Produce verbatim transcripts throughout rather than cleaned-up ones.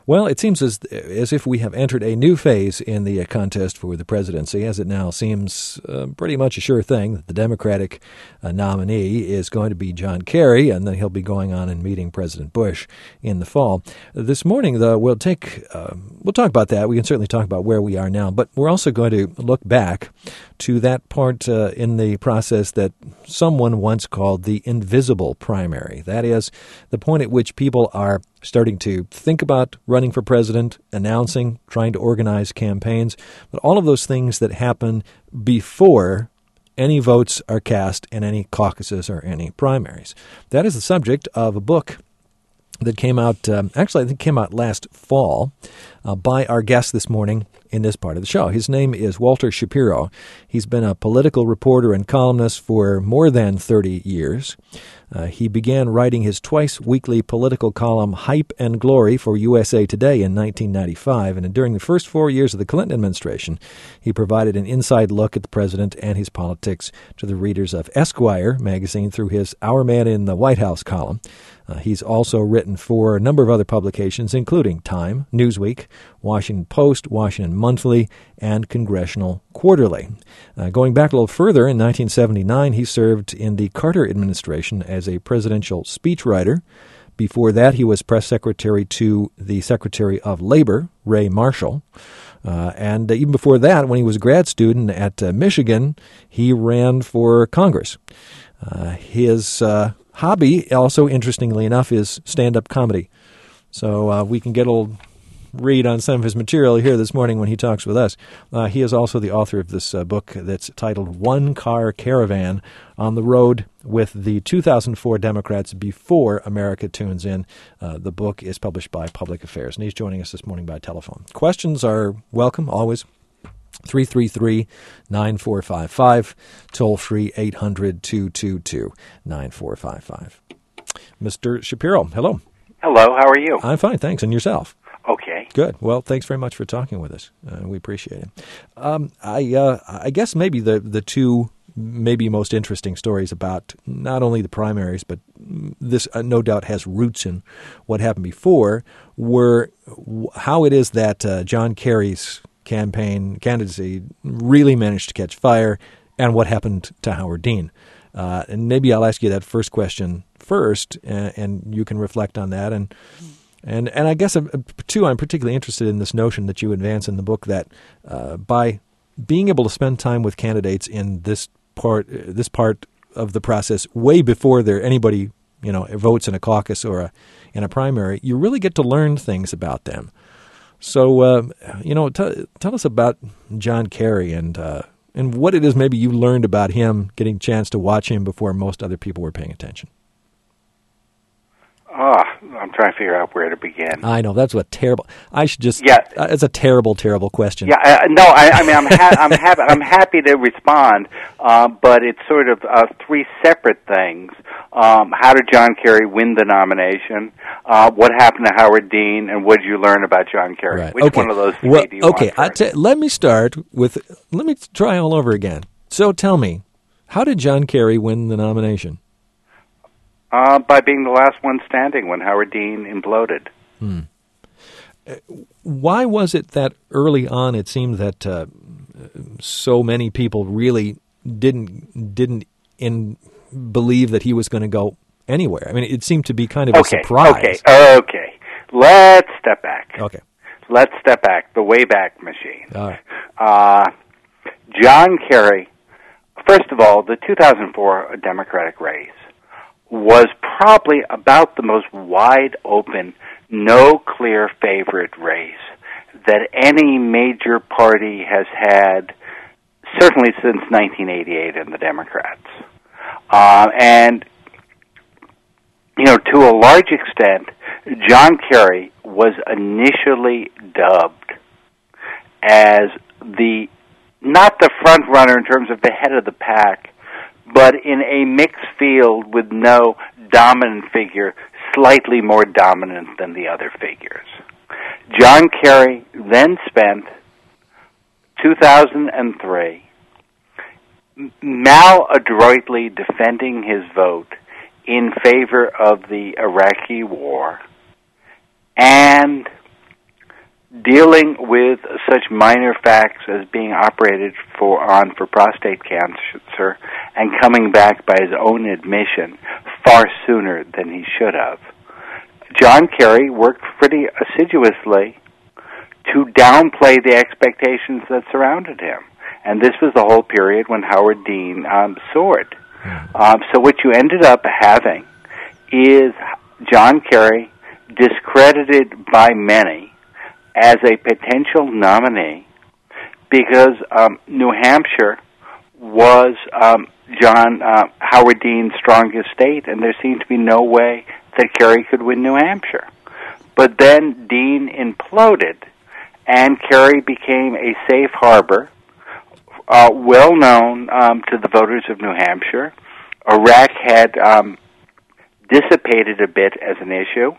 Well, it seems as as if we have entered a new phase in the uh, contest for the presidency, as it now seems uh, pretty much a sure thing that the Democratic uh, nominee is going to be John Kerry, and then he'll be going on and meeting President Bush in the fall. This morning, though, we'll take uh, we'll talk about that. We can certainly talk about where we are now, but we're also going to look back to that part uh, in the process that someone once called the invisible primary. That is, the point at which people are starting to think about running for president, announcing, trying to organize campaigns, but all of those things that happen before any votes are cast in any caucuses or any primaries. That is the subject of a book that came out, um, actually I think came out last fall, uh, by our guest this morning in this part of the show. His name is Walter Shapiro. He's been a political reporter and columnist for more than thirty years. Uh, he began writing his twice-weekly political column, Hype and Glory, for U S A Today in nineteen ninety-five, and during the first four years of the Clinton administration, he provided an inside look at the president and his politics to the readers of Esquire magazine through his Our Man in the White House column. Uh, he's also written for a number of other publications, including Time, Newsweek, Washington Post, Washington Monthly, and Congressional Quarterly. Uh, going back a little further, in nineteen seventy-nine, he served in the Carter administration as a presidential speechwriter. Before that, he was press secretary to the Secretary of Labor, Ray Marshall. Uh, and even before that, when he was a grad student at uh, Michigan, he ran for Congress. Uh, his uh, hobby, also interestingly enough, is stand-up comedy. So uh, we can get a little read on some of his material here this morning when he talks with us. Uh, he is also the author of this uh, book that's titled One Car Caravan, on the road with the two thousand four Democrats before America tunes in. Uh, the book is published by Public Affairs, and he's joining us this morning by telephone. Questions are welcome, always. three three three, nine four five five, toll free eight hundred, two two two, nine four five five. Mister Shapiro, hello. Hello, how are you? I'm fine, thanks. And yourself? Okay. Good. Well, thanks very much for talking with us. Uh, we appreciate it. Um, I uh, I guess maybe the, the two maybe most interesting stories about not only the primaries, but this uh, no doubt has roots in what happened before, were w- how it is that uh, John Kerry's campaign candidacy really managed to catch fire, and what happened to Howard Dean. Uh, and maybe I'll ask you that first question first, and, and you can reflect on that. And and and I guess, uh, too, I'm particularly interested in this notion that you advance in the book that uh, by being able to spend time with candidates in this part this part of the process way before there anybody you know votes in a caucus or a, in a primary, you really get to learn things about them. So, uh, you know, t- tell us about John Kerry and uh, and what it is maybe you learned about him, getting a chance to watch him before most other people were paying attention. Oh, I'm trying to figure out where to begin. I know, that's what terrible. I should just. Yeah, uh, it's a terrible, terrible question. Yeah, uh, no, I, I mean, I'm ha- I'm happy. I'm happy to respond, uh, but it's sort of uh, three separate things. Um, how did John Kerry win the nomination? Uh, what happened to Howard Dean? And what did you learn about John Kerry? Right. Which okay. one of those three well, do you okay. want? I t- let me start with. Let me try all over again. So tell me, how did John Kerry win the nomination? Uh, by being the last one standing when Howard Dean imploded. Hmm. Why was it that early on it seemed that uh, so many people really didn't didn't in believe that he was going to go anywhere? I mean, it seemed to be kind of okay, a surprise. Okay, okay. Let's step back. Okay. Let's step back. The Wayback Machine. All right. Uh, John Kerry, first of all, the two thousand four Democratic race was probably about the most wide-open, no clear favorite race that any major party has had, certainly since nineteen eighty-eight in the Democrats. Uh, and, you know, to a large extent, John Kerry was initially dubbed as the, not the front runner in terms of the head of the pack, but in a mixed field with no dominant figure, slightly more dominant than the other figures. John Kerry then spent two thousand three maladroitly defending his vote in favor of the Iraqi war and dealing with such minor facts as being operated for on for prostate cancer and coming back by his own admission far sooner than he should have. John Kerry worked pretty assiduously to downplay the expectations that surrounded him. And this was the whole period when Howard Dean um, soared. Um, so what you ended up having is John Kerry discredited by many as a potential nominee because um, New Hampshire was um, John uh, Howard Dean's strongest state, and there seemed to be no way that Kerry could win New Hampshire. But then Dean imploded, and Kerry became a safe harbor, uh, well known um, to the voters of New Hampshire. Iraq had um, dissipated a bit as an issue.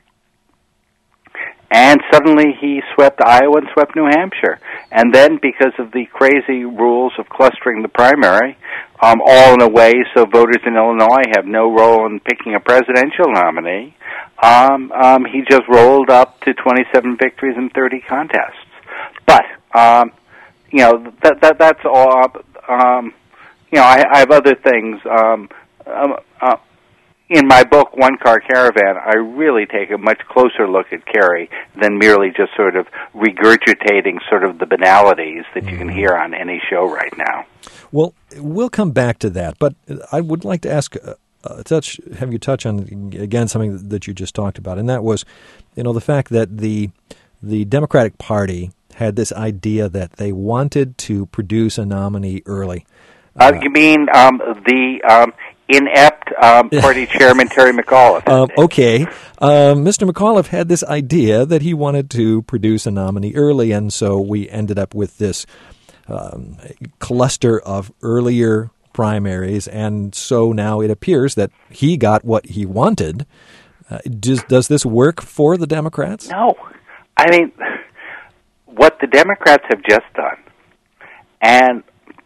And suddenly he swept Iowa and swept New Hampshire. And then, because of the crazy rules of clustering the primary, um, all in a way so voters in Illinois have no role in picking a presidential nominee, um, um, he just rolled up to twenty-seven victories in thirty contests. But, um, you know, that, that that's all. Um, you know, I, I have other things. Um, um, uh, In my book, One Car Caravan, I really take a much closer look at Kerry than merely just sort of regurgitating sort of the banalities that you can hear on any show right now. Well, we'll come back to that, but I would like to ask, uh, uh, touch, have you touch on, again, something that you just talked about, and that was, you know, the fact that the the Democratic Party had this idea that they wanted to produce a nominee early. Uh, uh, you mean um, the... Um, inept um, party chairman Terry McAuliffe. Um, okay. Um, Mister McAuliffe had this idea that he wanted to produce a nominee early, and so we ended up with this um, cluster of earlier primaries, and so now it appears that he got what he wanted. Uh, does, does this work for the Democrats? No. I mean, what the Democrats have just done, and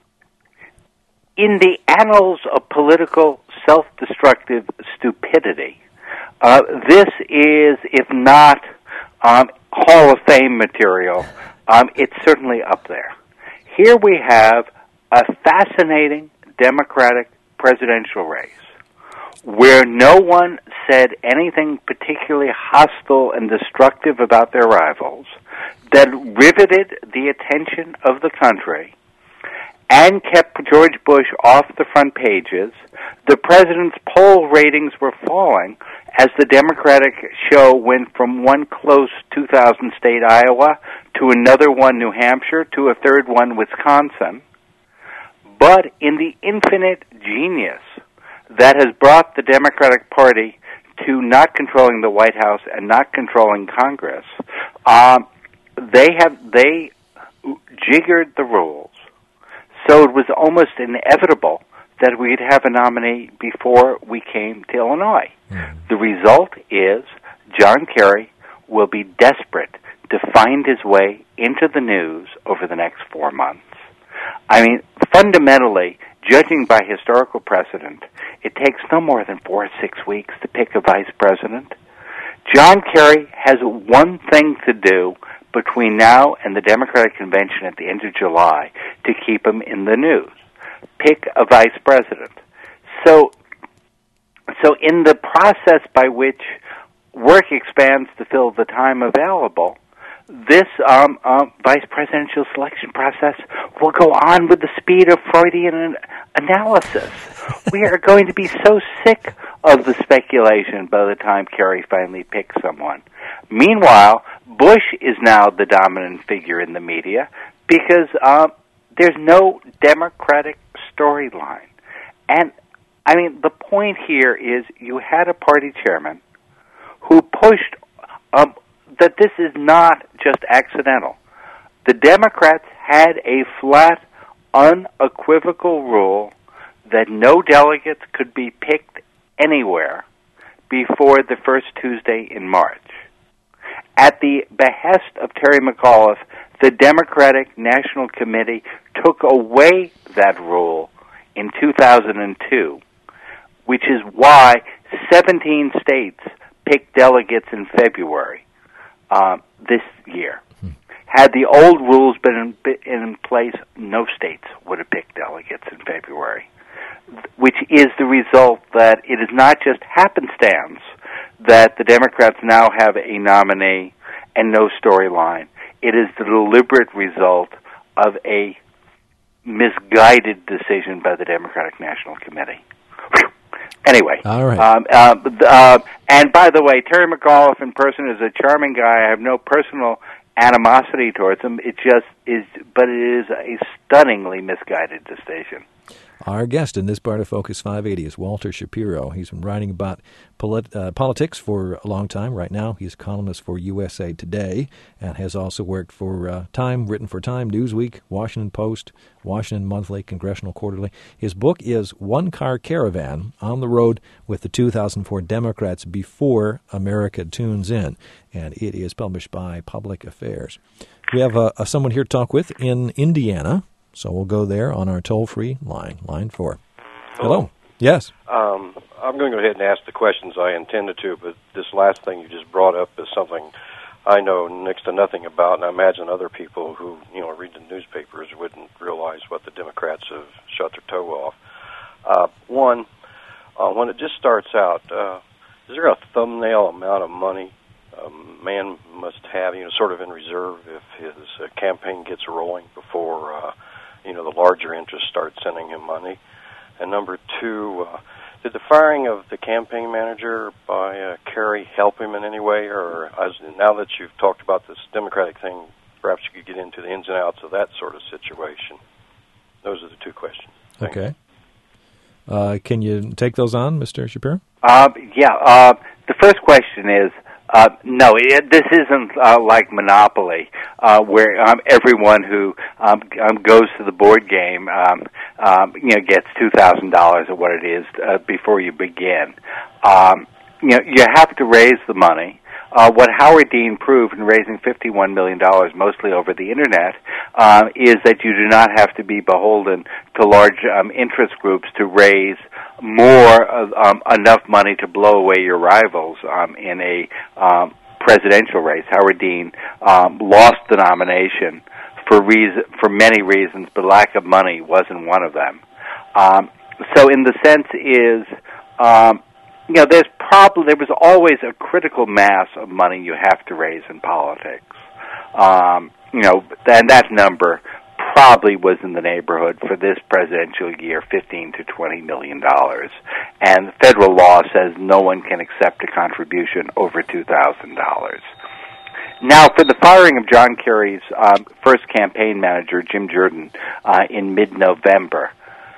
in the annals of political self-destructive stupidity, uh, this is, if not um, Hall of Fame material, um, it's certainly up there. Here we have a fascinating Democratic presidential race where no one said anything particularly hostile and destructive about their rivals, that riveted the attention of the country and kept George Bush off the front pages. The president's poll ratings were falling as the Democratic show went from one close two thousand state Iowa to another one New Hampshire to a third one Wisconsin. But in the infinite genius that has brought the Democratic Party to not controlling the White House and not controlling Congress, um, they have they jiggered the rules. So it was almost inevitable that we'd have a nominee before we came to Illinois. Mm. The result is John Kerry will be desperate to find his way into the news over the next four months. I mean, fundamentally, judging by historical precedent, it takes no more than four or six weeks to pick a vice president. John Kerry has one thing to do between now and the Democratic Convention at the end of July to keep him in the news. Pick a vice president. So, so in the process by which work expands to fill the time available, this um, um, vice presidential selection process will go on with the speed of Freudian analysis. We are going to be so sick of the speculation by the time Kerry finally picks someone. Meanwhile, Bush is now the dominant figure in the media because uh, there's no Democratic storyline. And, I mean, the point here is you had a party chairman who pushed um, that this is not just accidental. The Democrats had a flat, unequivocal rule that no delegates could be picked anywhere before the first Tuesday in March. At the behest of Terry McAuliffe, the Democratic National Committee took away that rule in two thousand two, which is why seventeen states picked delegates in February uh, this year. Had the old rules been in, in place, no states would have picked delegates in February, which is the result that it is not just happenstance that the Democrats now have a nominee and no storyline. It is the deliberate result of a misguided decision by the Democratic National Committee. Anyway, all right. Um, uh, uh, and by the way, Terry McAuliffe in person is a charming guy. I have no personal animosity towards him. It just is, but it is a stunningly misguided decision. Our guest in this part of Focus five eighty is Walter Shapiro. He's been writing about polit- uh, politics for a long time. Right now, he's a columnist for U S A Today and has also worked for uh, Time, written for Time, Newsweek, Washington Post, Washington Monthly, Congressional Quarterly. His book is One Car Caravan, On the Road with the two thousand four Democrats Before America Tunes In, and it is published by Public Affairs. We have uh, uh, someone here to talk with in Indiana. So we'll go there on our toll-free line, line four. Hello. Hello. Yes. Um, I'm going to go ahead and ask the questions I intended to, but this last thing you just brought up is something I know next to nothing about, and I imagine other people who, you know, read the newspapers wouldn't realize what the Democrats have shut their toe off. Uh, one, uh, when it just starts out, uh, is there a thumbnail amount of money a man must have, you know, sort of in reserve if his uh, campaign gets rolling before uh, you know, the larger interests start sending him money? And number two, uh, did the firing of the campaign manager by uh, Kerry help him in any way? Or as, now that you've talked about this Democratic thing, perhaps you could get into the ins and outs of that sort of situation. Those are the two questions. Thank okay. Uh, can you take those on, Mister Shapiro? Uh, yeah. Uh, the first question is, Uh, no, it, this isn't uh, like Monopoly, uh, where um, everyone who um, um, goes to the board game, um, um, you know, gets two thousand dollars or what it is uh, before you begin. Um, you know, you have to raise the money. Uh, what Howard Dean proved in raising fifty-one million dollars, mostly over the Internet, uh, is that you do not have to be beholden to large um, interest groups to raise more of, um, enough money to blow away your rivals um, in a um, presidential race. Howard Dean um, lost the nomination for reason, for many reasons, but lack of money wasn't one of them. Um, so, in the sense is. Um, You know, there's probably there was always a critical mass of money you have to raise in politics. Um, you know, and that number probably was in the neighborhood for this presidential year, fifteen to twenty million dollars. And federal law says no one can accept a contribution over two thousand dollars. Now, for the firing of John Kerry's um, first campaign manager, Jim Jordan, uh, in mid-November.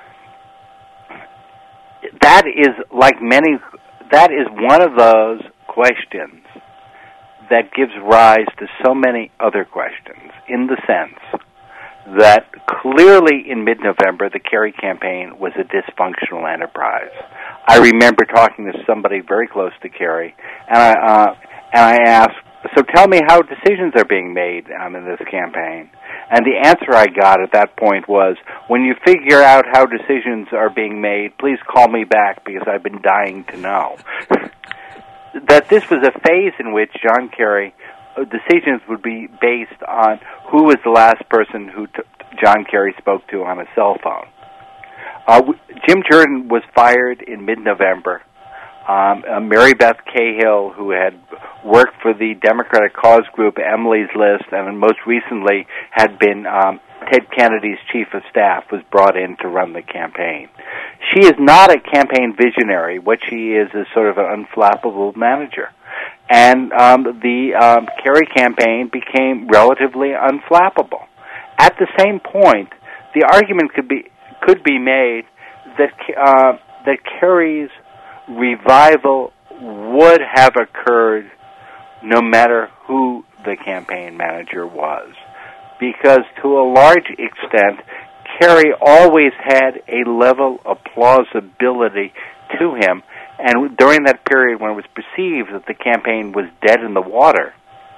That is like many, that is one of those questions that gives rise to so many other questions, in the sense that clearly in mid-November the Kerry campaign was a dysfunctional enterprise. I remember talking to somebody very close to Kerry, and I, uh, and I asked, so tell me how decisions are being made um, in this campaign. And the answer I got at that point was, when you figure out how decisions are being made, please call me back because I've been dying to know. That this was a phase in which John Kerry, uh, decisions would be based on who was the last person who t- John Kerry spoke to on a cell phone. Uh, w- Jim Jordan was fired in mid-November. Um, uh, Mary Beth Cahill, who had worked for the Democratic Cause Group, Emily's List, and most recently had been um, Ted Kennedy's chief of staff, was brought in to run the campaign. She is not a campaign visionary. What she is is sort of an unflappable manager. And um, the um, Kerry campaign became relatively unflappable. At the same point, the argument could be could be made that uh, that Kerry's revival would have occurred no matter who the campaign manager was, because to a large extent, Kerry always had a level of plausibility to him, and during that period when it was perceived that the campaign was dead in the water,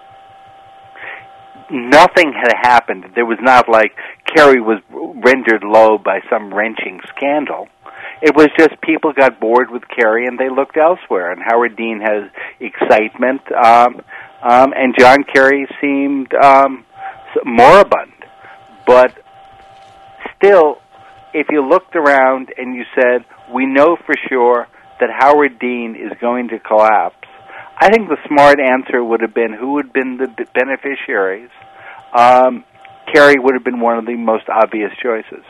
nothing had happened. There was not like Kerry was rendered low by some wrenching scandal. It was just people got bored with Kerry and they looked elsewhere. And Howard Dean has excitement, um, um, and John Kerry seemed um, moribund. But still, if you looked around and you said, we know for sure that Howard Dean is going to collapse, I think the smart answer would have been who would have been the beneficiaries. Um, Kerry would have been one of the most obvious choices.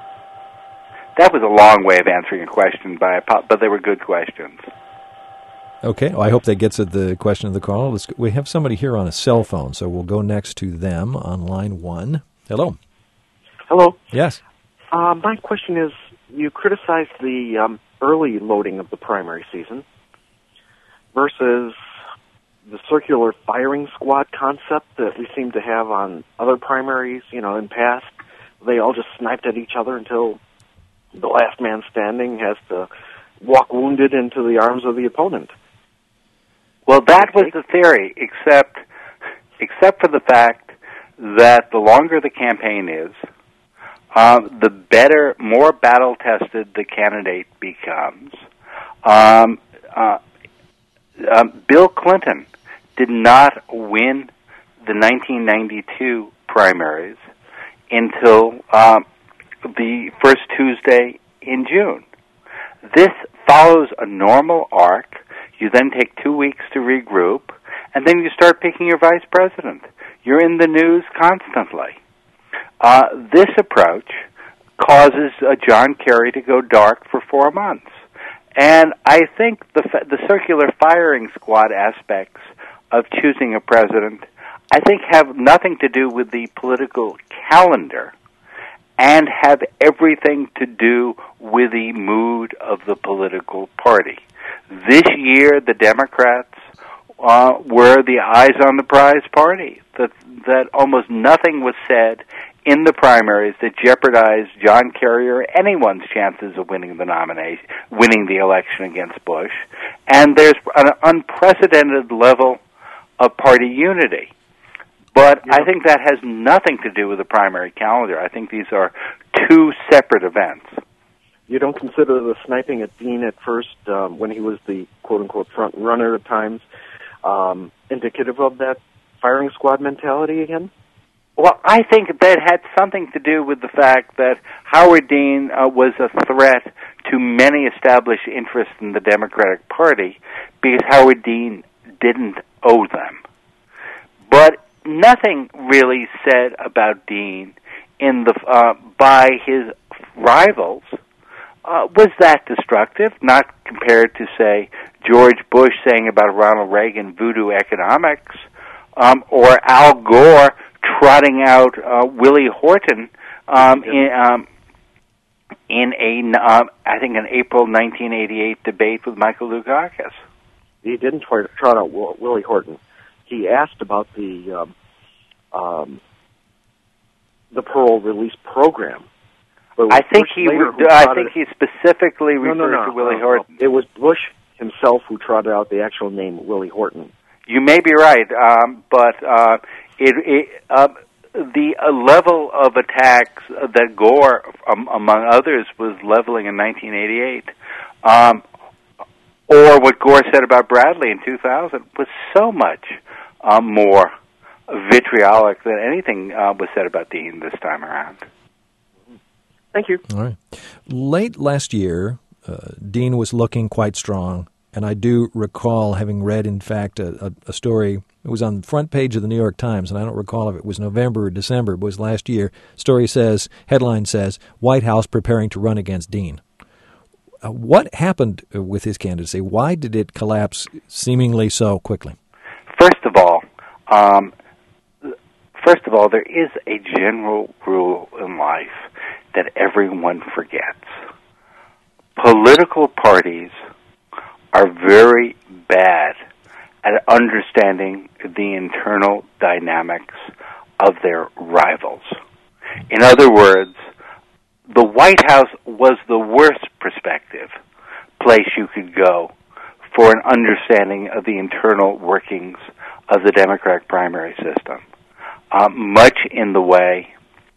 That was a long way of answering a question, by, but they were good questions. Okay, well, I hope that gets at the question of the call. Let's, we have somebody here on a cell phone, so we'll go next to them on line one. Hello. Hello. Yes. Uh, my question is, you criticized the um, early loading of the primary season versus the circular firing squad concept that we seem to have on other primaries, you know, in past. They all just sniped at each other until the last man standing has to walk wounded into the arms of the opponent. Well, that was the theory, except except for the fact that the longer the campaign is, um, the better, more battle-tested the candidate becomes. Um, uh, um, Bill Clinton did not win the nineteen ninety-two primaries until um, the first Tuesday in June. This follows a normal arc. You then take two weeks to regroup, and then you start picking your vice president. You're in the news constantly. Uh, this approach causes uh, John Kerry to go dark for four months. And I think the, the circular firing squad aspects of choosing a president, I think, have nothing to do with the political calendar and have everything to do with the mood of the political party. This year, the Democrats uh, were the eyes on the prize party. That that almost nothing was said in the primaries that jeopardized John Kerry or anyone's chances of winning the nomination, winning the election against Bush. And there's an unprecedented level of party unity. But yeah. I think that has nothing to do with the primary calendar. I think these are two separate events. You don't consider the sniping at Dean at first, um, when he was the quote-unquote front runner at times, um, indicative of that firing squad mentality again? Well, I think that had something to do with the fact that Howard Dean uh, was a threat to many established interests in the Democratic Party because Howard Dean didn't owe them. But nothing really said about Dean in the uh, by his rivals uh, was that destructive, not compared to, say, George Bush saying about Ronald Reagan voodoo economics, um, or Al Gore trotting out uh, Willie Horton um, in, um, in a, uh, I think, an April nineteen eighty-eight debate with Michael Dukakis. He didn't trot, trot out Willie Horton. He asked about the um, um, the parole release program. I think he. Re- I think he specifically referred no, no, no, to Willie no, Horton. No. It was Bush himself who trotted out the actual name Willie Horton. You may be right, um, but uh, it, it uh, the uh, level of attacks that Gore, um, among others, was leveling in nineteen eighty-eight, um, or what Gore said about Bradley in two thousand, was so much uh, more vitriolic than anything uh, was said about Dean this time around. Thank you. All right. Late last year, uh, Dean was looking quite strong, and I do recall having read, in fact, a, a, a story. It was on the front page of the New York Times, and I don't recall if it was November or December. It was last year. Story says, headline says, White House preparing to run against Dean. Uh, what happened with his candidacy? Why did it collapse seemingly so quickly? First of all, um, first of all, there is a general rule in life that everyone forgets. Political parties are very bad at understanding the internal dynamics of their rivals. In other words, the White House was the worst prospective place you could go for an understanding of the internal workings of the Democratic primary system. Um, much in the way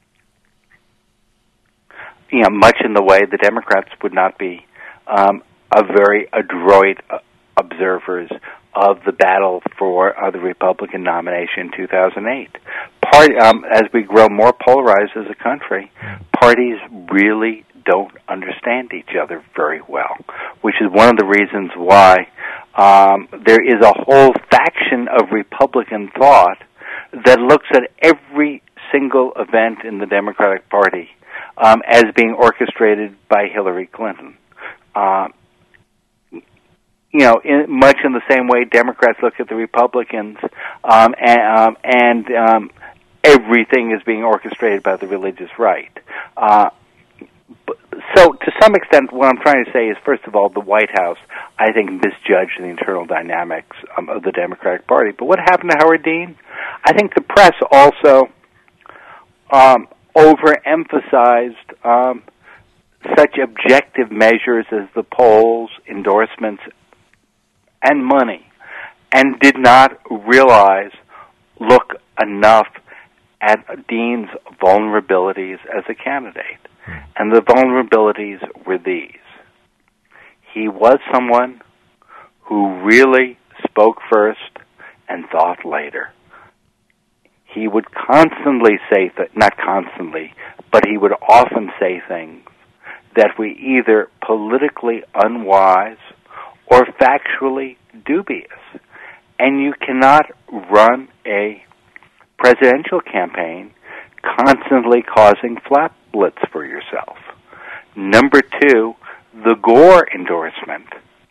You know, much in the way the Democrats would not be um, a very adroit uh, observers of the battle for uh, the Republican nomination in two thousand eight. part, um, as we grow more polarized as a country, parties really don't understand each other very well, which is one of the reasons why um, there is a whole faction of Republican thought that looks at every single event in the Democratic Party um, as being orchestrated by Hillary Clinton. Uh, you know, in, much in the same way Democrats look at the Republicans, um, and, um, and um, everything is being orchestrated by the religious right. Uh, So, to some extent, what I'm trying to say is, first of all, the White House, I think, misjudged the internal dynamics um, of the Democratic Party. But what happened to Howard Dean? I think the press also um, overemphasized um, such objective measures as the polls, endorsements, and money, and did not realize, look enough at Dean's vulnerabilities as a candidate. And the vulnerabilities were these. He was someone who really spoke first and thought later. He would constantly say, th- not constantly, but he would often say things that were either politically unwise or factually dubious. And you cannot run a presidential campaign constantly causing flatlets for yourself. Number two, the Gore endorsement,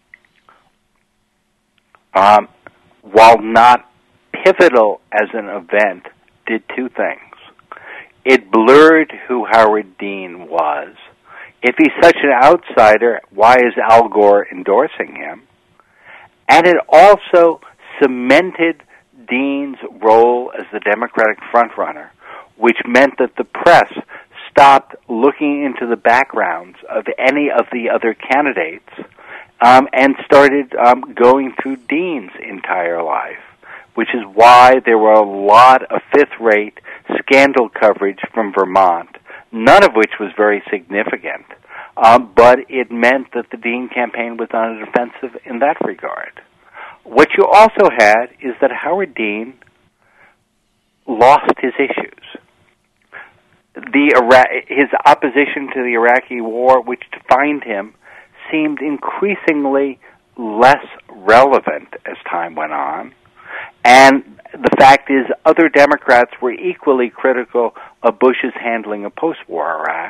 um, while not pivotal as an event, did two things. It blurred who Howard Dean was. If he's such an outsider, why is Al Gore endorsing him? And it also cemented Dean's role as the Democratic frontrunner, which meant that the press stopped looking into the backgrounds of any of the other candidates um, and started um, going through Dean's entire life, which is why there were a lot of fifth-rate scandal coverage from Vermont, none of which was very significant, um, but it meant that the Dean campaign was on the defensive in that regard. What you also had is that Howard Dean lost his issues. The Ira- his opposition to the Iraqi war, which defined him, seemed increasingly less relevant as time went on. And the fact is, other Democrats were equally critical of Bush's handling of post-war Iraq.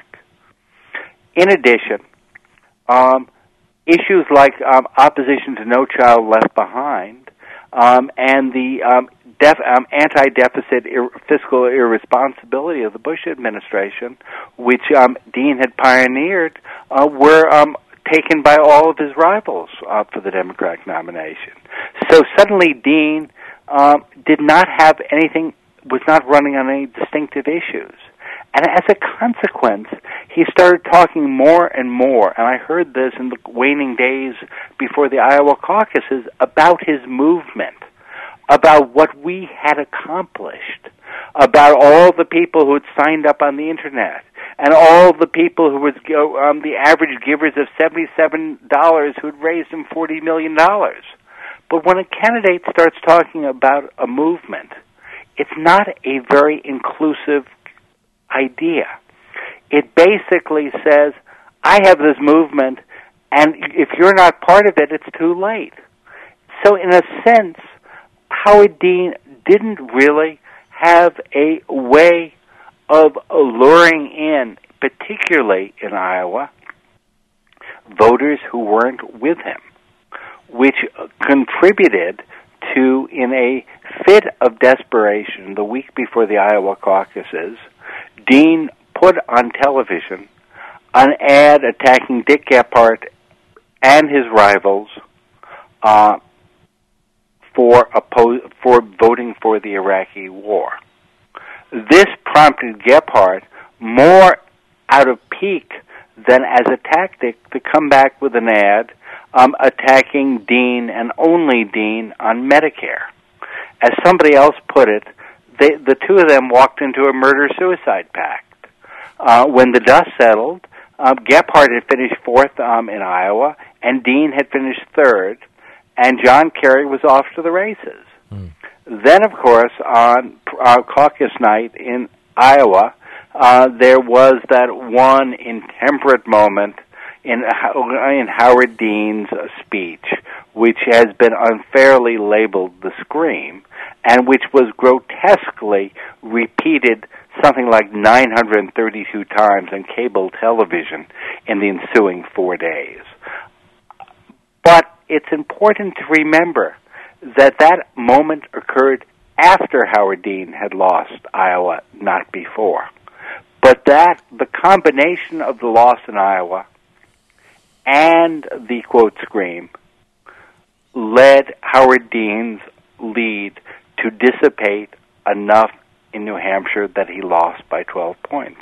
In addition, um, issues like um, opposition to No Child Left Behind um, and the um, def- um, anti-deficit ir- fiscal irresponsibility of the Bush administration, which um, Dean had pioneered, uh, were um, taken by all of his rivals uh, for the Democratic nomination. So suddenly Dean um, did not have anything, was not running on any distinctive issues. And as a consequence, he started talking more and more, and I heard this in the waning days before the Iowa caucuses, about his movement, about what we had accomplished, about all the people who had signed up on the Internet, and all the people who would go, um, the average givers of seventy-seven dollars who had raised him forty million dollars. But when a candidate starts talking about a movement, it's not a very inclusive idea. It basically says, I have this movement, and if you're not part of it, it's too late. So in a sense, Howard Dean didn't really have a way of luring in, particularly in Iowa, voters who weren't with him, which contributed to, in a fit of desperation the week before the Iowa caucuses, Dean put on television an ad attacking Dick Gephardt and his rivals uh, for oppo- for voting for the Iraqi war. This prompted Gephardt, more out of pique than as a tactic, to come back with an ad um, attacking Dean and only Dean on Medicare. As somebody else put it, they, the two of them walked into a murder-suicide pact. Uh, when the dust settled, uh, Gephardt had finished fourth um, in Iowa, and Dean had finished third, and John Kerry was off to the races. Mm. Then, of course, on uh, caucus night in Iowa, uh, there was that one intemperate moment in, in Howard Dean's speech, which has been unfairly labeled the scream, and which was grotesquely repeated something like nine hundred thirty-two times on cable television in the ensuing four days. But it's important to remember that that moment occurred after Howard Dean had lost Iowa, not before. But that the combination of the loss in Iowa and the quote scream led Howard Dean's lead to dissipate enough in New Hampshire that he lost by twelve points.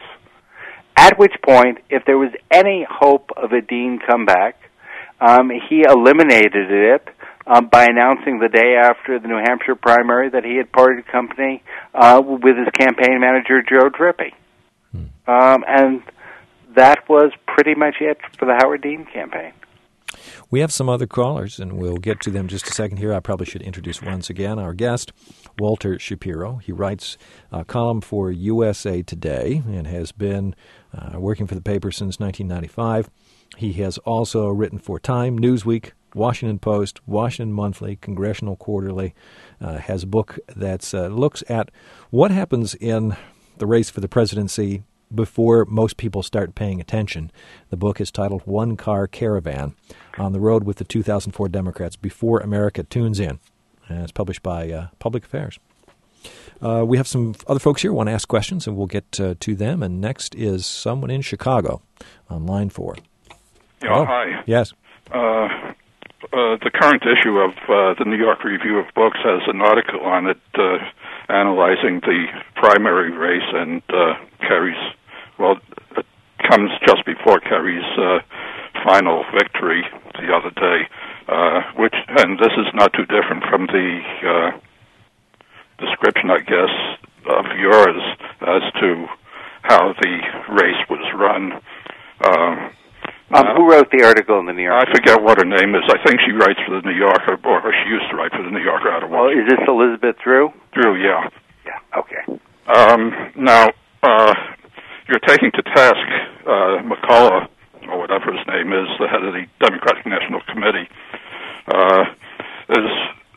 At which point, if there was any hope of a Dean comeback, um, he eliminated it um, by announcing the day after the New Hampshire primary that he had parted company uh, with his campaign manager, Joe Drippy. Hmm. Um, and that was pretty much it for the Howard Dean campaign. We have some other callers, and we'll get to them just a second here. I probably should introduce once again our guest, Walter Shapiro. He writes a column for U S A Today and has been uh, working for the paper since nineteen ninety-five. He has also written for Time, Newsweek, Washington Post, Washington Monthly, Congressional Quarterly, uh, has a book that uh, looks at what happens in the race for the presidency before most people start paying attention. The book is titled One Car Caravan, On the Road with the two thousand four Democrats Before America Tunes In. And it's published by uh, Public Affairs. Uh, we have some other folks here who want to ask questions, and we'll get uh, to them. And next is someone in Chicago on line four. Yeah, Hello? hi. Yes. Uh, uh, the current issue of uh, the New York Review of Books has an article on it uh, analyzing the primary race and uh, Kerry's, well, it comes just before Kerry's uh, final victory the other day, uh, which, and this is not too different from the uh, description, I guess, of yours as to how the race was run. Uh, Um, who wrote the article in the New Yorker? I forget what her name is. I think she writes for the New Yorker, or she used to write for the New Yorker out of Well, is this Elizabeth Drew? Drew, yeah. Yeah, okay. Um, now, uh, you're taking to task uh, McCullough, or whatever his name is, the head of the Democratic National Committee, uh, is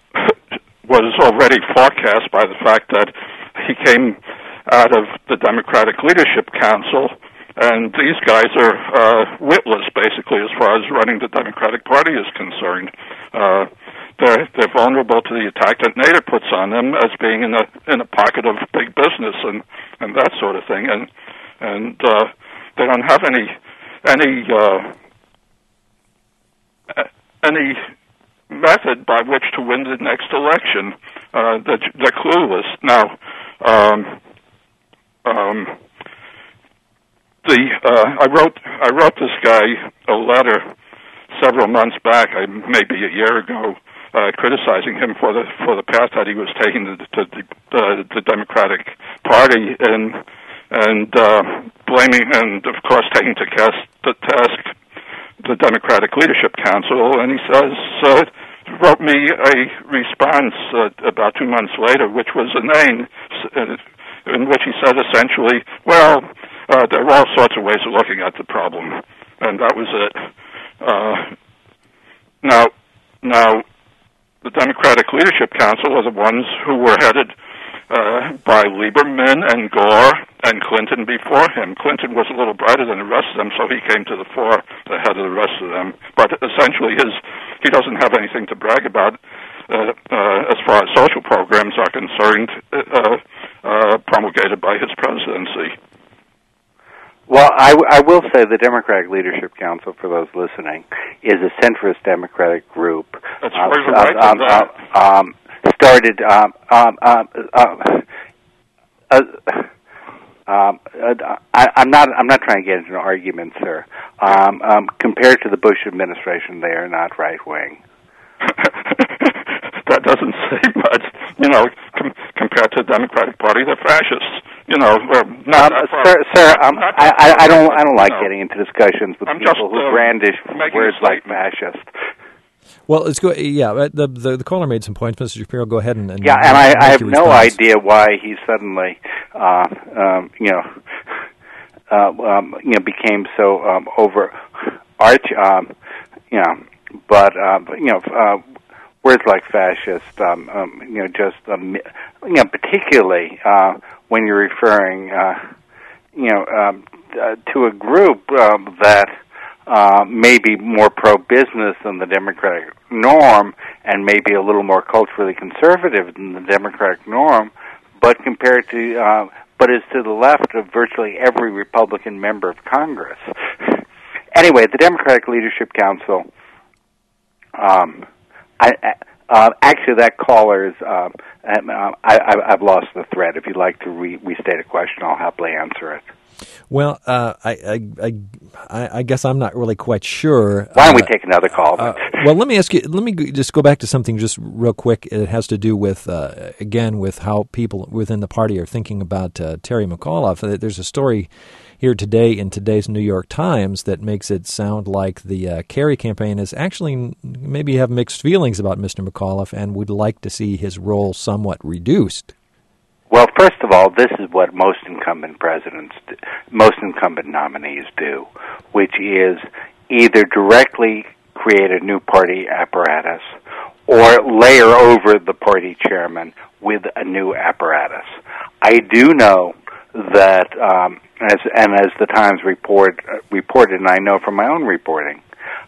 was already forecast by the fact that he came out of the Democratic Leadership Council. And these guys are uh, witless, basically, as far as running the Democratic Party is concerned. Uh, they're they're vulnerable to the attack that Nader puts on them as being in a in a pocket of big business and, and that sort of thing. And and uh, they don't have any any uh, any method by which to win the next election. Uh, they're, they're clueless now. Um, um, The uh, I wrote I wrote this guy a letter several months back, I, maybe a year ago, uh, criticizing him for the for the path that he was taking to, to the, uh, the Democratic Party, and and uh, blaming and of course taking to task the task the Democratic Leadership Council. And he says uh, wrote me a response uh, about two months later, which was inane, in which he said essentially, well. Uh, there are all sorts of ways of looking at the problem, and that was it. Uh, now, now, the Democratic Leadership Council are the ones who were headed uh, by Lieberman and Gore and Clinton before him. Clinton was a little brighter than the rest of them, so he came to the fore ahead of the rest of them. But essentially, his he doesn't have anything to brag about uh, uh, as far as social programs are concerned, uh, uh, promulgated by his presidency. Well, I, w- I will say the Democratic Leadership Council, for those listening, is a centrist Democratic group. That's uh, right uh, um, that. uh, um, started. Um, um, um, uh, uh, um, uh, I, I'm not. I'm not trying to get into an argument, sir. Um, um, compared to the Bush administration, they are not right wing. That doesn't say much. You know, com- compared to the Democratic Party, they're fascists. You know, uh, not, um, not sir, sir um, not I, I, I don't. I don't like no. getting into discussions with I'm people just, who uh, brandish words like statement. fascist. Well, let's go. Yeah, the, the the caller made some points. Mister Shapiro, go ahead and, and yeah, and I, I have no response. idea why he suddenly, uh, um, you know, uh, um, you know, became so um, over arch, um, you know, but um, you know, uh, words like fascist, um, um, you know, just um, you know, particularly uh, when you're referring, uh, you know, um, uh, to a group um, that. Uh, maybe more pro-business than the Democratic norm, and maybe a little more culturally conservative than the Democratic norm, but compared to, uh, but is to the left of virtually every Republican member of Congress. Anyway, the Democratic Leadership Council, um, I, uh, actually that caller's, uh, I, I, I've lost the thread. If you'd like to re- restate a question, I'll happily answer it. Well, uh, I, I, I, I guess I'm not really quite sure. Why don't we uh, take another call? Uh, well, let me ask you. Let me just go back to something just real quick. It has to do with uh, again with how people within the party are thinking about uh, Terry McAuliffe. There's a story here today in today's New York Times that makes it sound like the uh, Kerry campaign is actually maybe have mixed feelings about Mister McAuliffe and would like to see his role somewhat reduced. Well, first of all, this is what most incumbent presidents, do, most incumbent nominees do, which is either directly create a new party apparatus or layer over the party chairman with a new apparatus. I do know that, um, as and as the Times report uh, reported, and I know from my own reporting,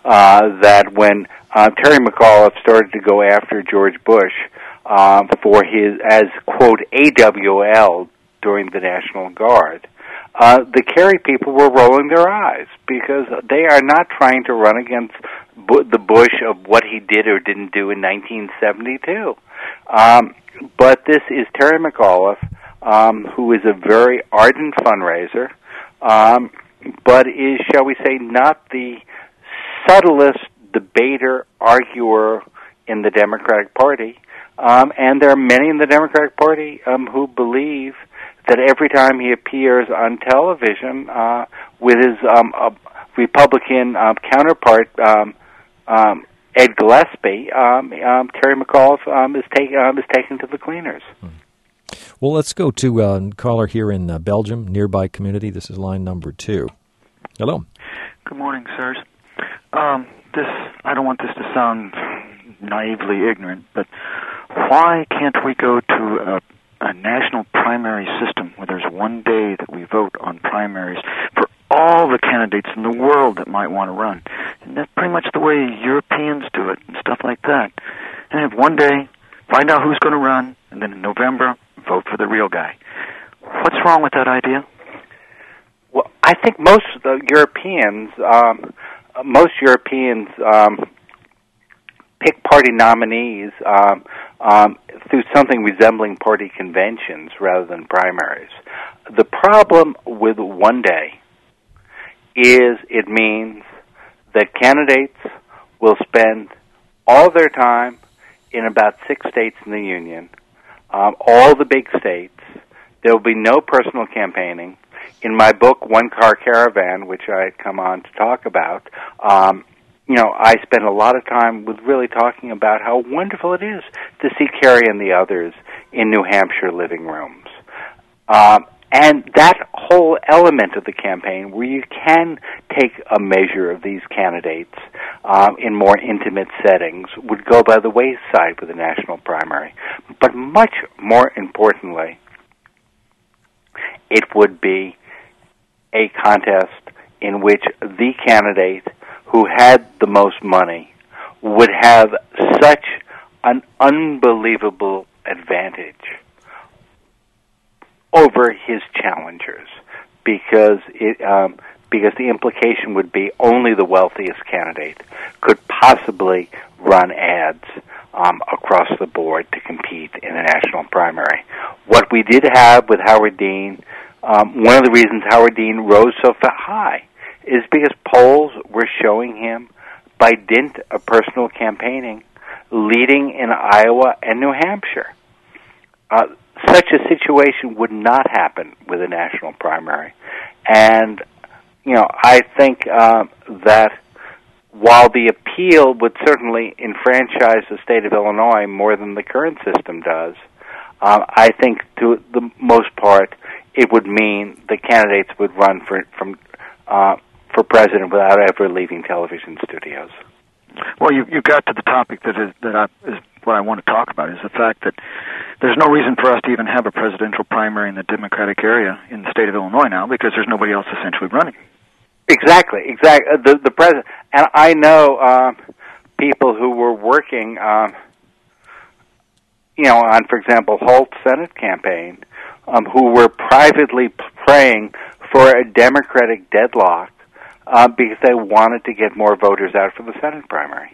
uh, that when uh, Terry McAuliffe started to go after George Bush, Um, for his, as, quote, A W L during the National Guard, uh, the Kerry people were rolling their eyes because they are not trying to run against Bu- the Bush of what he did or didn't do in nineteen seventy-two. Um, but this is Terry McAuliffe, um, who is a very ardent fundraiser, um, but is, shall we say, not the subtlest debater, arguer in the Democratic Party. Um, and there are many in the Democratic Party um, who believe that every time he appears on television uh, with his um, uh, Republican um, counterpart, um, um, Ed Gillespie, um, um, Terry McAuliffe um, is, take, um, is taken to the cleaners. Well, let's go to a uh, caller here in uh, Belgium, nearby community. This is line number two. Hello. Good morning, sirs. Um, this I don't want this to sound naively ignorant, but why can't we go to a, a national primary system where there's one day that we vote on primaries for all the candidates in the world that might want to run? And that's pretty much the way Europeans do it and stuff like that. And have one day, find out who's going to run, and then in November, vote for the real guy. What's wrong with that idea? Well, I think most of the Europeans, um, most Europeans um, pick party nominees um, um, through something resembling party conventions rather than primaries. The problem with one day is it means that candidates will spend all their time in about six states in the Union, um, all the big states. There will be no personal campaigning. In my book, One Car Caravan, which I come on to talk about, um, you know, I spent a lot of time with really talking about how wonderful it is to see Kerry and the others in New Hampshire living rooms. Um, and that whole element of the campaign where you can take a measure of these candidates um, in more intimate settings would go by the wayside with the national primary. But much more importantly, it would be a contest in which the candidate who had the most money would have such an unbelievable advantage over his challengers, because it um, because the implication would be only the wealthiest candidate could possibly run ads um, across the board to compete in a national primary. What we did have with Howard Dean, um, one of the reasons Howard Dean rose so high is because polls were showing him, by dint of personal campaigning, leading in Iowa and New Hampshire. Uh, such a situation would not happen with a national primary. And, you know, I think uh, that while the appeal would certainly enfranchise the state of Illinois more than the current system does, uh, I think to the most part it would mean the candidates would run for from uh, for president without ever leaving television studios. Well, you you got to the topic that is that I, is what I want to talk about, is the fact that there's no reason for us to even have a presidential primary in the Democratic area in the state of Illinois now, because there's nobody else essentially running. Exactly, exactly. The the president, and I know uh, people who were working, um, you know, on, for example, Holt's Senate campaign, um, who were privately praying for a Democratic deadlock uh, because they wanted to get more voters out for the Senate primary.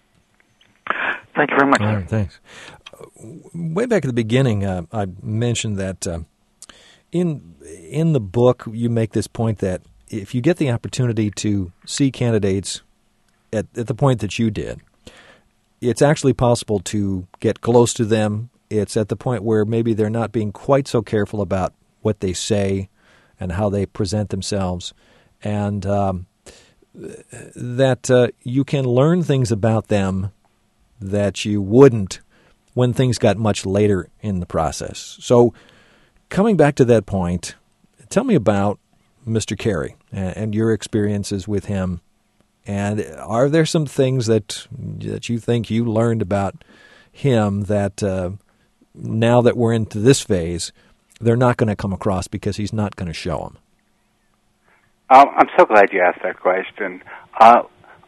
Thank you very much. All right, thanks. Way back at the beginning, uh, I mentioned that uh, in in the book you make this point that if you get the opportunity to see candidates at, at the point that you did, it's actually possible to get close to them. It's at the point where maybe they're not being quite so careful about what they say and how they present themselves, and um, that uh, you can learn things about them that you wouldn't when things got much later in the process. So coming back to that point, tell me about Mister Kerry and your experiences with him, and are there some things that that you think you learned about him that uh, now that we're into this phase, they're not going to come across because he's not going to show them? Um, I'm so glad you asked that question. Uh,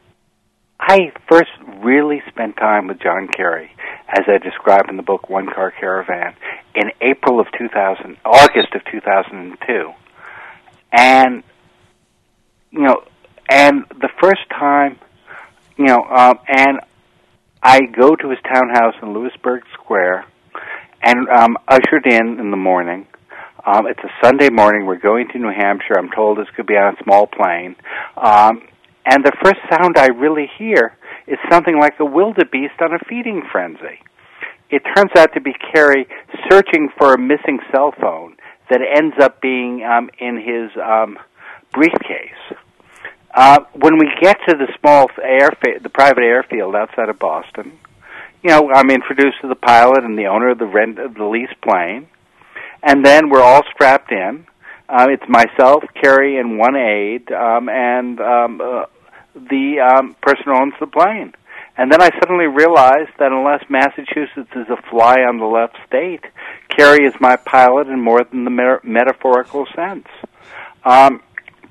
I first really spent time with John Kerry, as I described in the book One Car Caravan, in April of two thousand, August of two thousand two. And, you know, and the first time, you know, um, and I go to his townhouse in Lewisburg Square and um, ushered in in the morning. Um, it's a Sunday morning. We're going to New Hampshire. I'm told this could be on a small plane. Um, and the first sound I really hear is something like a wildebeest on a feeding frenzy. It turns out to be Kerry searching for a missing cell phone that ends up being um, in his um, briefcase. Uh, when we get to the small airfield, the private airfield outside of Boston, you know, I'm introduced to the pilot and the owner of the rent of the leased plane, and then we're all strapped in. Uh, it's myself, Kerry, and one aide, um, and um, uh, the um, person who owns the plane. And then I suddenly realized that unless Massachusetts is a fly-on-the-left state, Kerry is my pilot in more than the mer- metaphorical sense. Um,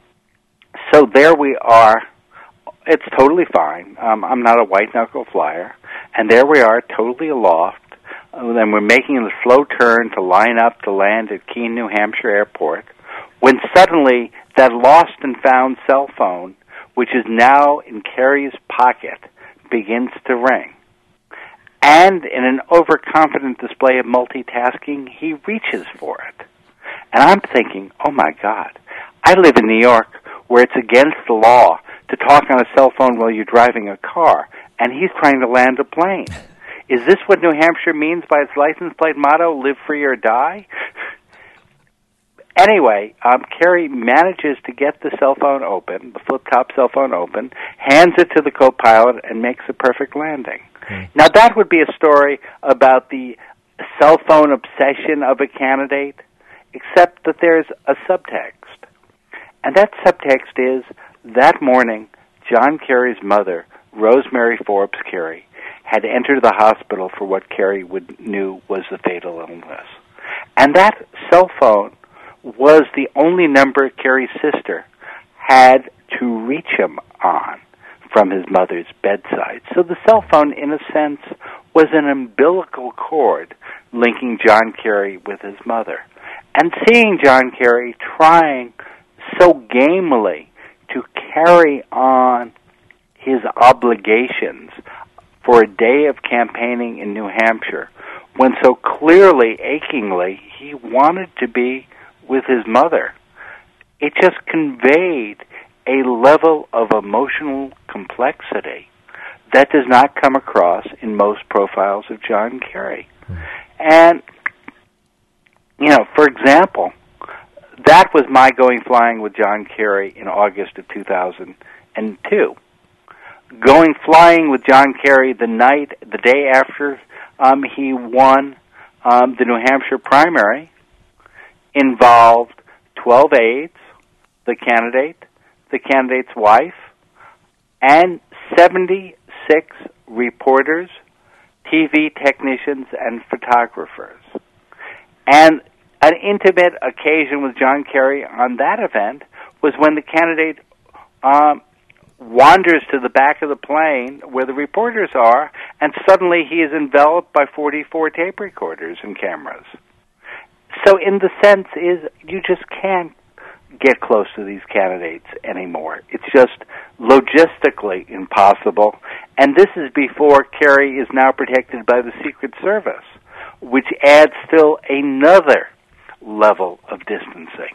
so there we are. It's totally fine. Um, I'm not a white-knuckle flyer. And there we are, totally aloft. Uh, then we're making the slow turn to line up to land at Keene, New Hampshire Airport, when suddenly that lost and found cell phone, which is now in Kerry's pocket, begins to ring. And in an overconfident display of multitasking, he reaches for it. And I'm thinking, oh my God, I live in New York where it's against the law to talk on a cell phone while you're driving a car, and he's trying to land a plane. Is this what New Hampshire means by its license plate motto, live free or die? Anyway, um, Kerry manages to get the cell phone open, the flip-top cell phone open, hands it to the co-pilot, and makes a perfect landing. Mm. Now, that would be a story about the cell phone obsession of a candidate, except that there's a subtext. And that subtext is, that morning, John Kerry's mother, Rosemary Forbes Kerry, had entered the hospital for what Kerry would, knew was the fatal illness. And that cell phone was the only number Kerry's sister had to reach him on from his mother's bedside. So the cell phone, in a sense, was an umbilical cord linking John Kerry with his mother. And seeing John Kerry trying so gamely to carry on his obligations for a day of campaigning in New Hampshire, when so clearly, achingly, he wanted to be with his mother, it just conveyed a level of emotional complexity that does not come across in most profiles of John Kerry. Mm. And, you know, for example, that was my going flying with John Kerry in August of two thousand two. going flying with John Kerry the night, the day after um, he won um, the New Hampshire primary, involved twelve aides, the candidate, the candidate's wife, and seventy-six reporters, T V technicians, and photographers. And an intimate occasion with John Kerry on that event was when the candidate um, wanders to the back of the plane where the reporters are, and suddenly he is enveloped by forty-four tape recorders and cameras. So in the sense is, you just can't get close to these candidates anymore. It's just logistically impossible. And this is before Kerry is now protected by the Secret Service, which adds still another level of distancing.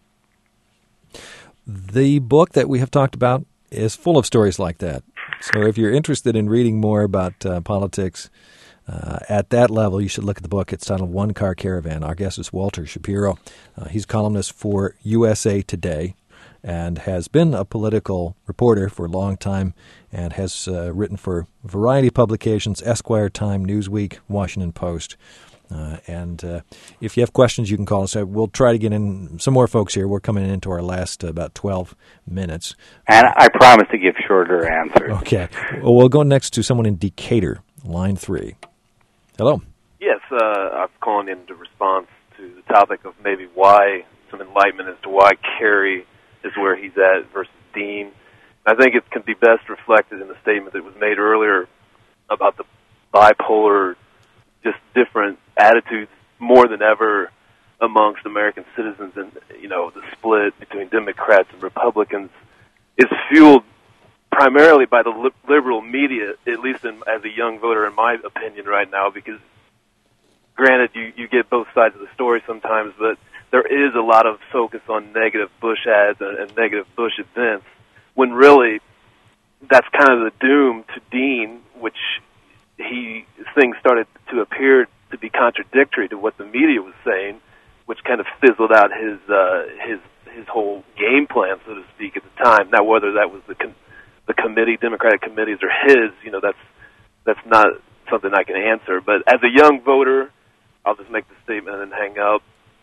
The book that we have talked about is full of stories like that. So if you're interested in reading more about uh, politics uh, at that level, you should look at the book. It's titled One Car Caravan. Our guest is Walter Shapiro. Uh, he's columnist for U S A Today and has been a political reporter for a long time and has uh, written for a variety of publications, Esquire, Time, Newsweek, Washington Post. Uh, and uh, if you have questions, you can call us. We'll try to get in some more folks here. We're coming into our last uh, about twelve minutes. And I promise to give shorter answers. Okay. Well, we'll go next to someone in Decatur, line three. Hello. Yes, uh, I'm calling in to response to the topic of maybe why, some enlightenment as to why Kerry is where he's at versus Dean. I think it can be best reflected in the statement that was made earlier about the bipolar, just different attitudes more than ever amongst American citizens, and you know the split between Democrats and Republicans is fueled primarily by the li- liberal media, at least in, as a young voter, in my opinion, right now. Because, granted, you you get both sides of the story sometimes, but there is a lot of focus on negative Bush ads and, and negative Bush events, when really that's kind of the doom to Dean, which he things started to appear to be contradictory to what the media was saying, which kind of fizzled out his uh, his his whole game plan, so to speak, at the time. Now, whether that was the com- the committee, Democratic committees, or his, you know, that's that's not something I can answer. But as a young voter, I'll just make the statement and then hang up.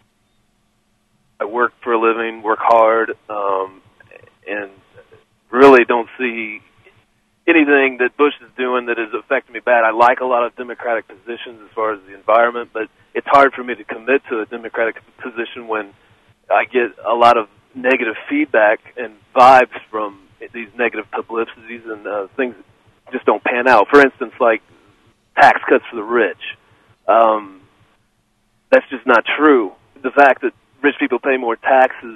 I work for a living, work hard, um, and really don't see anything that Bush is doing that is affecting me bad. I like a lot of Democratic positions as far as the environment, but it's hard for me to commit to a Democratic position when I get a lot of negative feedback and vibes from these negative publicities, and uh, things just don't pan out. For instance, like tax cuts for the rich. Um, that's just not true. The fact that rich people pay more taxes,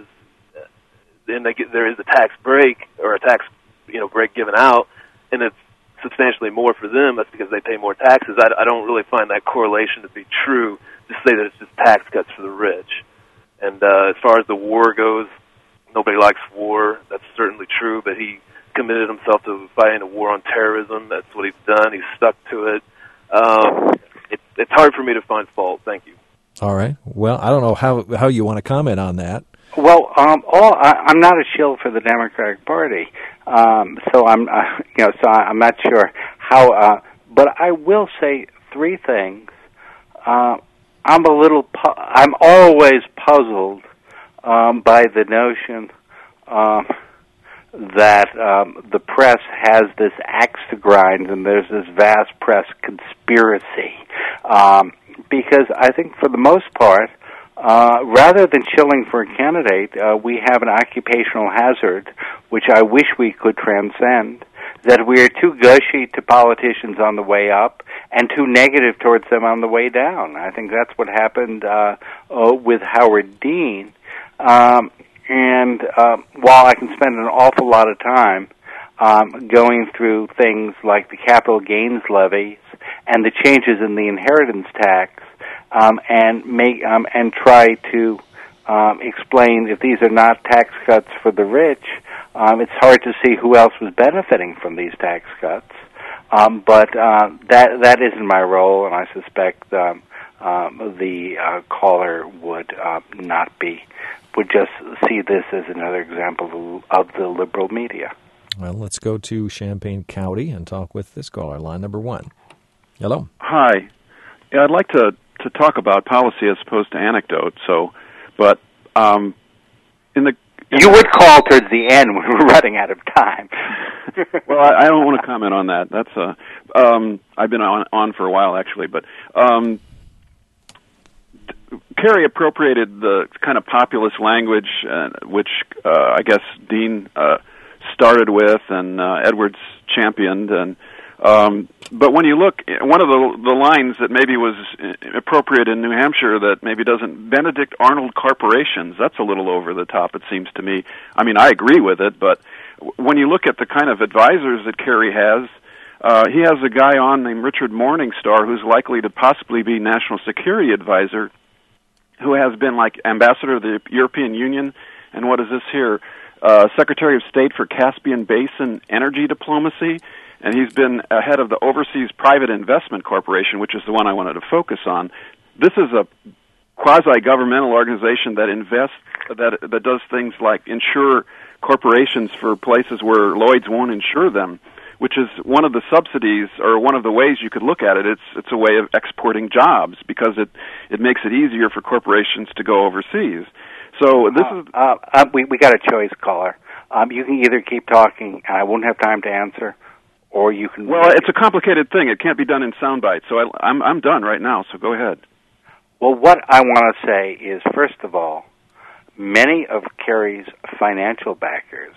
and they get, there is a tax break or a tax, you know, break given out, and it's substantially more for them. That's because they pay more taxes. I, I don't really find that correlation to be true. To say that it's just tax cuts for the rich. And uh, as far as the war goes, nobody likes war. That's certainly true. But he committed himself to fighting a war on terrorism. That's what he's done. He's stuck to it. Um, it it's hard for me to find fault. Thank you. All right. Well, I don't know how how you want to comment on that. Well, um, all, I, I'm not a shill for the Democratic Party, um, so I'm, uh, you know, so I'm not sure how. Uh, but I will say three things. Uh, I'm a little. Pu- I'm always puzzled um, by the notion um, that um, the press has this axe to grind, and there's this vast press conspiracy. Um, because I think, for the most part, Uh, rather than shilling for a candidate, uh, we have an occupational hazard, which I wish we could transcend, that we are too gushy to politicians on the way up and too negative towards them on the way down. I think that's what happened uh, uh, with Howard Dean. Um, and uh, while I can spend an awful lot of time um, going through things like the capital gains levies and the changes in the inheritance tax, Um, and make um, and try to um, explain if these are not tax cuts for the rich, um, it's hard to see who else was benefiting from these tax cuts. Um, but uh, that that isn't my role, and I suspect um, um, the uh, caller would uh, not be, would just see this as another example of the liberal media. Well, let's go to Champaign County and talk with this caller, line number one. Hello. Hi. Yeah, I'd like to, to talk about policy as opposed to anecdote. So, but um, in the in you would call towards the end when we're running out of time. Well, I, I don't want to comment on that. That's uh, um, I've been on on for a while actually, but um, Kerry appropriated the kind of populist language, uh, which uh, I guess Dean uh, started with, and uh, Edwards championed, and um, but when you look, one of the the lines that maybe was appropriate in New Hampshire that maybe doesn't, Benedict Arnold Corporations, that's a little over the top, it seems to me. I mean, I agree with it, but when you look at the kind of advisors that Kerry has, uh, he has a guy on named Richard Morningstar who's likely to possibly be national security advisor, who has been like ambassador of the European Union, and what is this here, uh, Secretary of State for Caspian Basin Energy Diplomacy, and he's been head of the Overseas Private Investment Corporation, which is the one I wanted to focus on. This is a quasi-governmental organization that invests, that that does things like insure corporations for places where Lloyd's won't insure them, which is one of the subsidies, or one of the ways you could look at it. It's it's a way of exporting jobs, because it, it makes it easier for corporations to go overseas. So this uh, is... Uh, uh, we, we got a choice, caller. Um, you can either keep talking, and I won't have time to answer, or you can... Well, it's a complicated thing. It can't be done in sound bites, so I, I'm, I'm done right now, so go ahead. Well, what I want to say is, first of all, many of Kerry's financial backers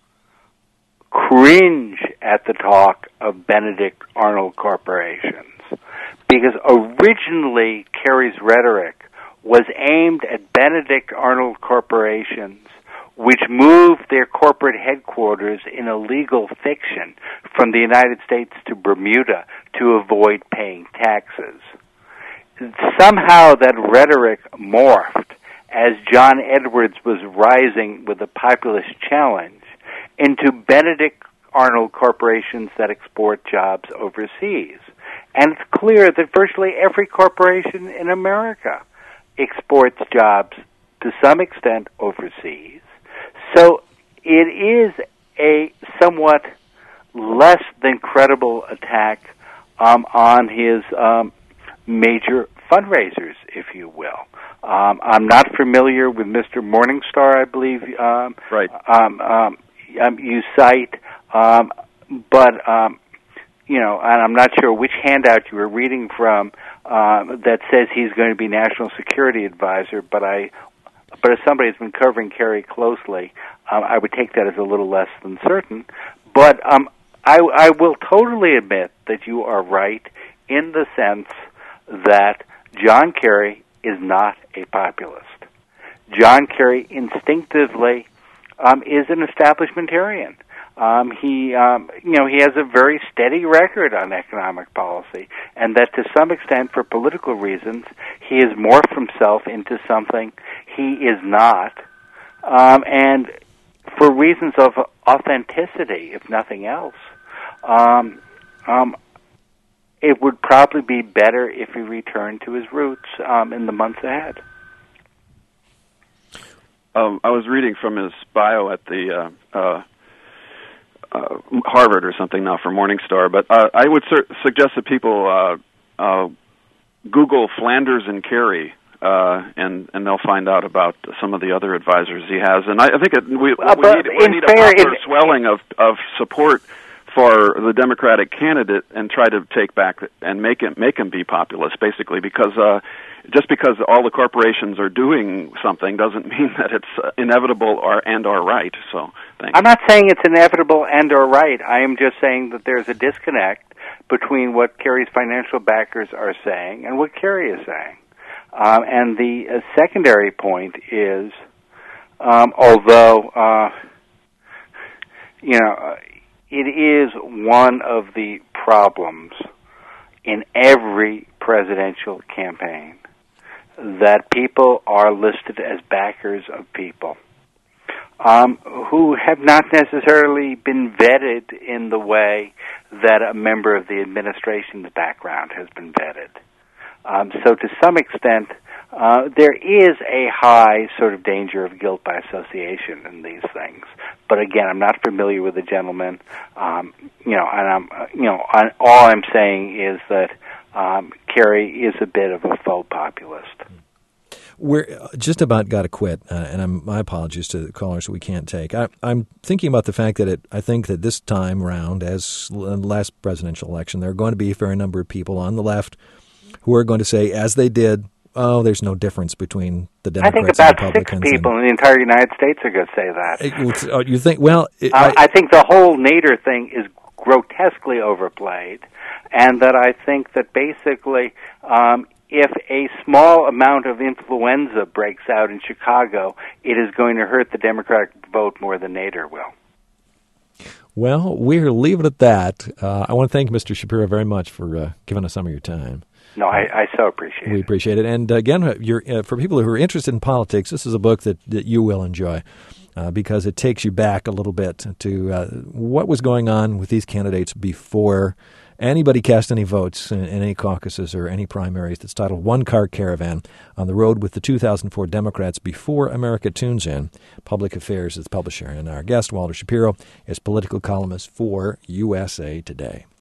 cringe at the talk of Benedict Arnold Corporations, because originally Kerry's rhetoric was aimed at Benedict Arnold Corporations, which moved their corporate headquarters in a legal fiction from the United States to Bermuda to avoid paying taxes. Somehow that rhetoric morphed as John Edwards was rising with a populist challenge into Benedict Arnold corporations that export jobs overseas. And it's clear that virtually every corporation in America exports jobs to some extent overseas. So it is a somewhat less than credible attack um, on his um, major fundraisers, if you will. Um, I'm not familiar with Mister Morningstar, I believe um, right. um, um, um, you cite, um, but um, you know, and I'm not sure which handout you were reading from uh, that says he's going to be National Security Advisor. But I, but as somebody who's been covering Kerry closely, um, I would take that as a little less than certain. But um, I, I will totally admit that you are right in the sense that John Kerry is not a populist. John Kerry instinctively um, is an establishmentarian. Um, he, um, you know, he has a very steady record on economic policy, and that to some extent, for political reasons, he has morphed himself into something he is not, um, and for reasons of authenticity, if nothing else. Um, um, it would probably be better if he returned to his roots um, in the months ahead. Um, I was reading from his bio at the uh, uh, uh, Harvard or something now for Morningstar, but uh, I would su- suggest that people uh, uh, Google Flanders and Kerry, uh, and and they'll find out about some of the other advisors he has. And I, I think it, we, uh, we need, we need fair, a popular in, swelling of, of support for the Democratic candidate, and try to take back and make him make him be populist, basically, because uh, just because all the corporations are doing something doesn't mean that it's uh, inevitable or and or right. So, thanks. I'm not saying it's inevitable and or right. I am just saying that there's a disconnect between what Kerry's financial backers are saying and what Kerry is saying. Um, and the uh, secondary point is, um, although uh, you know. Uh, It is one of the problems in every presidential campaign that people are listed as backers of people um, who have not necessarily been vetted in the way that a member of the administration's background has been vetted. Um, so to some extent, uh, there is a high sort of danger of guilt by association in these things. But again, I'm not familiar with the gentleman. Um, you know, and I'm, uh, you know, I, all I'm saying is that um, Kerry is a bit of a faux populist. We're just about got to quit, uh, and I'm, my apologies to the callers we can't take. I, I'm thinking about the fact that it, I think that this time round, as the last presidential election, there are going to be a fair number of people on the left who are going to say, as they did, oh, there's no difference between the Democrats and Republicans. I think about six people in the entire United States are going to say that. Uh, you think, well... It, uh, I, I think the whole Nader thing is grotesquely overplayed, and that I think that basically... Um, if a small amount of influenza breaks out in Chicago, it is going to hurt the Democratic vote more than Nader will. Well, we'll leave it at that. Uh, I want to thank Mister Shapiro very much for uh, giving us some of your time. No, I, I so appreciate it. We appreciate it. And again, you're, uh, for people who are interested in politics, this is a book that, that you will enjoy uh, because it takes you back a little bit to uh, what was going on with these candidates before anybody cast any votes in, in any caucuses or any primaries. That's titled One Car Caravan on the Road with the two thousand four Democrats Before America Tunes In. Public Affairs is the publisher. And our guest, Walter Shapiro, is political columnist for U S A Today.